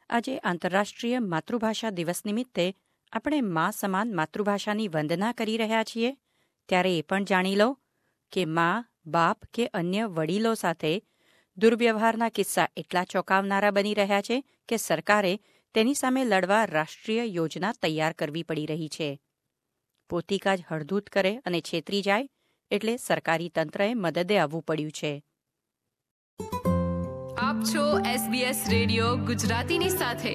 આજે આંતરરાષ્ટ્રીય માતૃભાષા દિવસ નિમિત્તે આપણે મા સમાન માતૃભાષાની વંદના કરી રહ્યા છીએ, ત્યારે એ પણ જાણી લો કે મા, બાપ કે અન્ય વડીલો સાથે દુર્વ્યવહારના કિસ્સા એટલા ચોંકાવનારા બની રહ્યા છે કે સરકારે તેની સામે લડવા રાષ્ટ્રીય યોજના તૈયાર કરવી પડી રહી છે. પોતિકા જ હળધૂત કરે અને છેતરી જાય એટલે સરકારી તંત્રએ મદદે આવવું પડ્યું છે. આપ છો SBS રેડિયો ગુજરાતીની સાથે.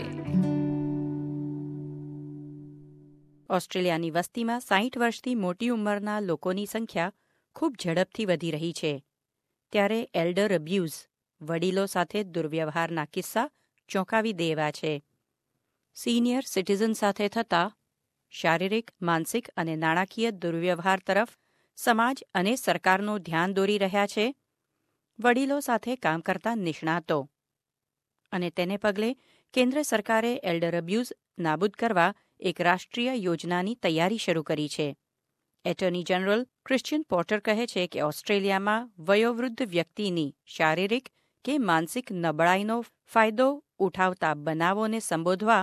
ઓસ્ટ્રેલિયાની વસ્તીમાં 60 વર્ષથી મોટી ઉંમરના લોકોની સંખ્યા ખૂબ ઝડપથી વધી રહી છે. ત્યારે એલ્ડર અબ્યુઝ, વડીલો સાથે દુર્વ્યવહારના કિસ્સા ચોંકાવી દેવા છે. સિનિયર સિટીઝન સાથે થતા શારીરિક, માનસિક અને નાણાકીય દુર્વ્યવહાર તરફ સમાજ અને સરકારનું ધ્યાન દોરી રહ્યા છે વડીલો સાથે કામ કરતા નિષ્ણાતો. અને તેને પગલે કેન્દ્ર સરકારે એલ્ડર અબ્યુઝ નાબૂદ કરવા એક રાષ્ટ્રીય યોજનાની તૈયારી શરૂ કરી છે. એટર્ની જનરલ ક્રિશ્ચિયન પોર્ટર કહે છે કે ઓસ્ટ્રેલિયામાં વયોવૃદ્ધ વ્યક્તિની શારીરિક કે માનસિક નબળાઈનો ફાયદો ઉઠાવતા બનાવોને સંબોધવા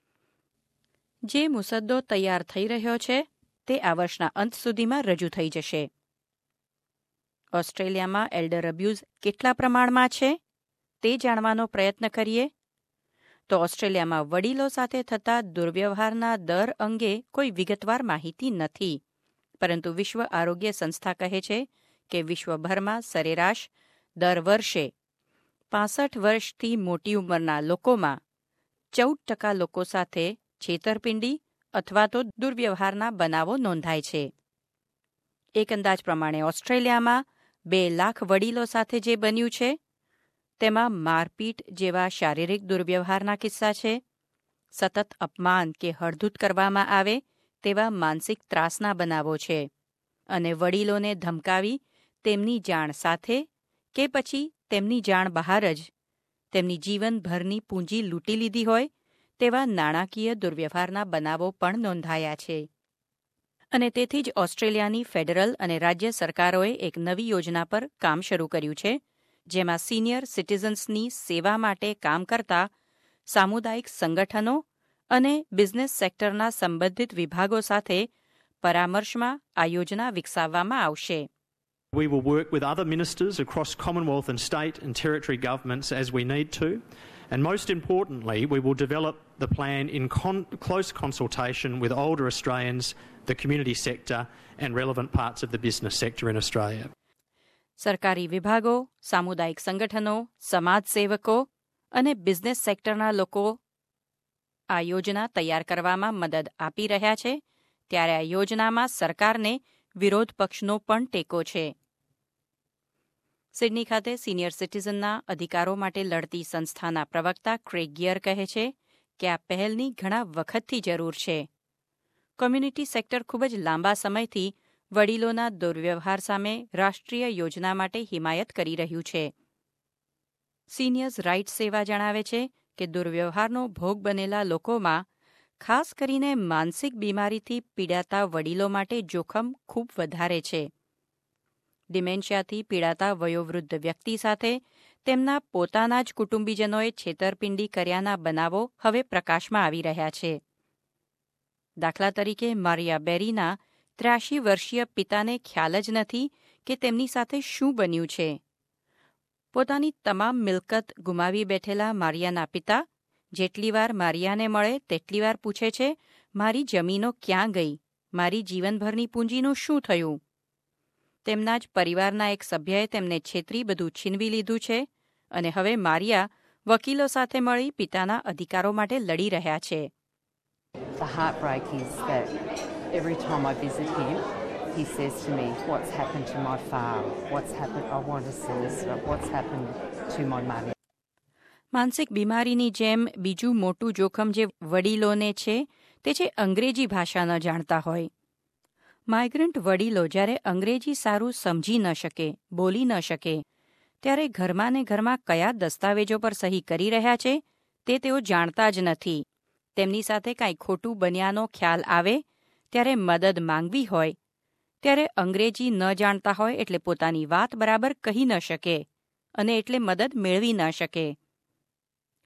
જે મુસદ્દો તૈયાર થઈ રહ્યો છે તે આ વર્ષના અંત સુધીમાં રજૂ થઈ જશે. ઓસ્ટ્રેલિયામાં એલ્ડર અબ્યુઝ કેટલા પ્રમાણમાં છે તે જાણવાનો પ્રયત્ન કરીએ તો ઓસ્ટ્રેલિયામાં વડીલો સાથે થતા દુર્વ્યવહારના દર અંગે કોઈ વિગતવાર માહિતી નથી, પરંતુ વિશ્વ આરોગ્ય સંસ્થા કહે છે કે વિશ્વભરમાં સરેરાશ દર વર્ષે 65 વર્ષથી મોટી ઉંમરના લોકોમાં 14% લોકો સાથે છેતરપિંડી અથવા તો દુર્વ્યવહારના બનાવો નોંધાય છે. એક અંદાજ પ્રમાણે ઓસ્ટ્રેલિયામાં 2 લાખ વડીલો સાથે જે બન્યું છે તેમાં મારપીટ જેવા શારીરિક દુર્વ્યવહારના કિસ્સા છે, સતત અપમાન કે હળધૂત કરવામાં આવે તેવા માનસિક ત્રાસના બનાવો છે, અને વડીલોને ધમકાવી તેમની જાણ સાથે કે પછી તેમની જાણ બહાર જ તેમની જીવનભરની પૂંજી લૂંટી લીધી હોય તેવા નાણાકીય દુર્વ્યવહારના બનાવો પણ નોંધાયા છે. અને તેથી જ ઓસ્ટ્રેલિયાની ફેડરલ અને રાજ્ય સરકારોએ એક નવી યોજના પર કામ શરૂ કર્યું છે, જેમાં સિનિયર સિટીઝન્સની સેવા માટે કામ કરતા સામુદાયિક સંગઠનો અને બિઝનેસ સેક્ટરના સંબંધિત વિભાગો સાથે પરામર્શમાં આ યોજના વિકસાવવામાં આવશે. We will work with other ministers across Commonwealth and state and territory governments as we need to. And most importantly, we will develop the plan in close consultation with older Australians, the community sector and relevant parts of the business sector in Australia. સરકારી વિભાગો, સામુદાયિક સંગઠનો, સમાજસેવકો અને business સેક્ટરના લોકો આ યોજના તૈયાર કરવામાં મદદ આપી રહ્યા છે, ત્યારે આ યોજનામાં સરકારને વિરોધ પક્ષનો પણ ટેકો છે. સિડની ખાતે સિનિયર સિટીઝનના અધિકારો માટે લડતી સંસ્થાના પ્રવક્તા ક્રેગ ગિયર કહે છે કે આ પહેલની ઘણા વખતથી જરૂર છે. કોમ્યુનિટી સેક્ટર ખૂબ જ લાંબા સમયથી વડીલોના દુર્વ્યવહાર સામે રાષ્ટ્રીય યોજના માટે હિમાયત કરી રહ્યું છે. સિનિયર્સ રાઇટ્સ સેવા જણાવે છે કે દુર્વ્યવહારનો ભોગ બનેલા લોકોમાં ખાસ કરીને માનસિક બીમારીથી પીડાતા વડીલો માટે જોખમ ખૂબ વધારે છે. ડિમેન્શિયાથી પીડાતા વયોવૃદ્ધ વ્યક્તિ સાથે તેમના પોતાના જ કુટુંબીજનોએ છેતરપિંડી કર્યાના બનાવો હવે પ્રકાશમાં આવી રહ્યા છે. દાખલા તરીકે મારિયા બેરીના 83 વર્ષીય પિતાને ખ્યાલ જ નથી કે તેમની સાથે શું બન્યું છે. પોતાની તમામ મિલકત ગુમાવી બેઠેલા મારિયાના પિતા જેટલી વાર મારિયાને મળે તેટલી વાર પૂછે છે, મારી જમીનો ક્યાં ગઈ, મારી જીવનભરની પૂંજીનું શું થયું. તેમના જ પરિવારના એક સભ્યએ તેમને છેતરી બધું છીનવી લીધું છે અને હવે મારિયા વકીલો સાથે મળી પિતાના અધિકારો માટે લડી રહ્યા છે. The heartbreak is that every time I visit him, he says to me, what's happened to my farm? What's happened? I want a solicitor. What's happened to my money? માનસિક બીમારીની જેમ બીજું મોટું જોખમ જે વડીલોને છે તે છે અંગ્રેજી ભાષા ન જાણતા હોય. માઇગ્રન્ટ વડીલો જ્યારે અંગ્રેજી સારું સમજી ન શકે, બોલી ન શકે, ત્યારે ઘરમાં ને ઘરમાં કયા દસ્તાવેજો પર સહી કરી રહ્યા છે તે તેઓ જાણતા જ નથી. તેમની સાથે કાંઈ ખોટું બન્યાનો ખ્યાલ આવે ત્યારે મદદ માંગવી હોય ત્યારે અંગ્રેજી ન જાણતા હોય એટલે પોતાની વાત બરાબર કહી ન શકે અને એટલે મદદ મેળવી ન શકે.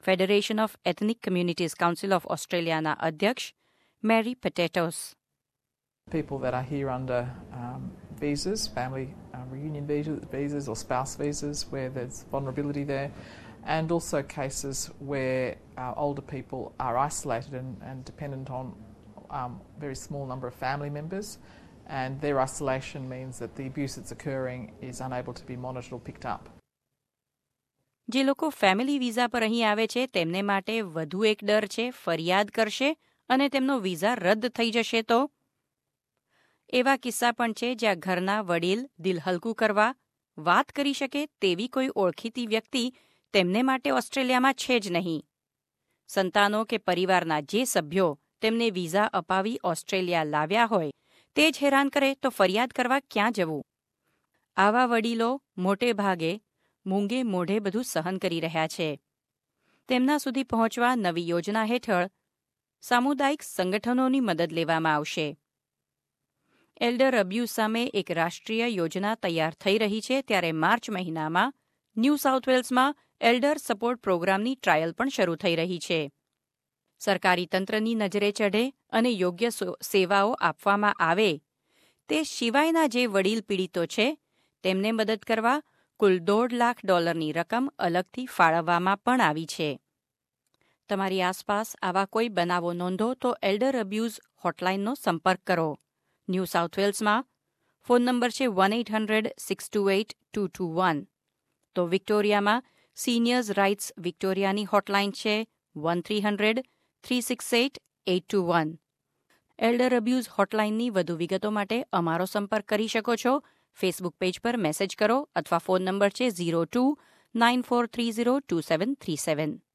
Federation of ethnic communities council of ઓસ્ટ્રેલિયાના અધ્યક્ષ Mary Patetos. People that are here under visas, family reunion visas or spouse visas, where there's vulnerability there, and also cases where older people are isolated and dependent on very small number of family members, and their isolation means that the abuse that's occurring is unable to be monitored or picked up. જે લોકો family visa પર અહીં આવે છે તેમને માટે વધુ એક ડર છે ફરિયાદ કરશે અને તેમનો વિઝા રદ થઈ જશે તો. એવા કિસ્સા પણ છે જ્યાં ઘરના વડીલ દિલ હલકું કરવા વાત કરી શકે તેવી કોઈ ઓળખીતી વ્યક્તિ તેમને માટે ઓસ્ટ્રેલિયામાં છે જ નહીં. સંતાનો કે પરિવારના જે સભ્યો તેમને વિઝા અપાવી ઓસ્ટ્રેલિયા લાવ્યા હોય તે જ હેરાન કરે તો ફરિયાદ કરવા ક્યાં જવું? આવા વડીલો મોટે ભાગે મૂંગે મોઢે બધું સહન કરી રહ્યા છે. તેમના સુધી પહોંચવા નવી યોજના હેઠળ સામુદાયિક સંગઠનોની મદદ લેવામાં આવશે. એલ્ડર અબ્યુઝ સામે એક રાષ્ટ્રીય યોજના તૈયાર થઈ રહી છે ત્યારે માર્ચ મહિનામાં ન્યૂ સાઉથ વેલ્સમાં એલ્ડર સપોર્ટ પ્રોગ્રામની ટ્રાયલ પણ શરૂ થઈ રહી છે. સરકારી તંત્રની નજરે ચઢે અને યોગ્ય સેવાઓ આપવામાં આવે તે સિવાયના જે વડીલ પીડિતો છે તેમને મદદ કરવા કુલ $1.5 લાખ રકમ અલગથી ફાળવવામાં પણ આવી છે. તમારી આસપાસ આવા કોઈ બનાવો નોંધો તો એલ્ડર અબ્યુઝ હોટલાઇનનો સંપર્ક કરો. ન્યૂ સાઉથ વેલ્સમાં ફોન નંબર છે 1-800-628-221. તો વિક્ટોરિયામાં સિનિયર્સ રાઇટ્સ વિક્ટોરિયાની હોટલાઇન છે 1300-368-821. એલ્ડર અબ્યુઝ હોટલાઇનની વધુ વિગતો માટે અમારો સંપર્ક કરી શકો છો. ફેસબુક પેજ પર મેસેજ કરો અથવા ફોન નંબર છે 02-9430-2737.